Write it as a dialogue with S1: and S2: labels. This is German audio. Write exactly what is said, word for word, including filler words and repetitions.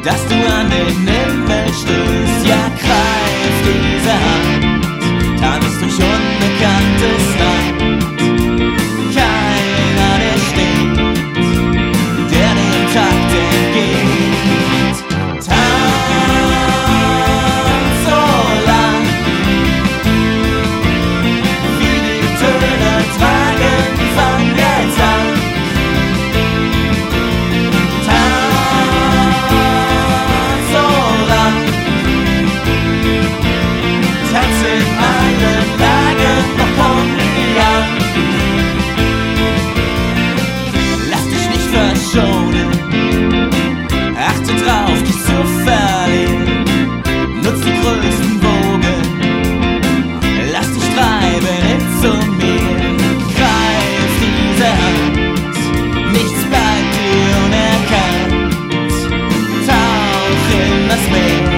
S1: dass du an den Himmel stößt. Ja, greif diese Hand, tanzt durch unbekanntes Land. Keiner, der steht, der dem Takt entgeht. Tanz so lang, wie die Töne tragen, fang jetzt an. Achte drauf, dich zu verlieren. Nutz die größten Wogen, lass dich treiben hin zu mir. Greif diese Hand, nichts bleibt dir unerkannt. Tauch in das Meer.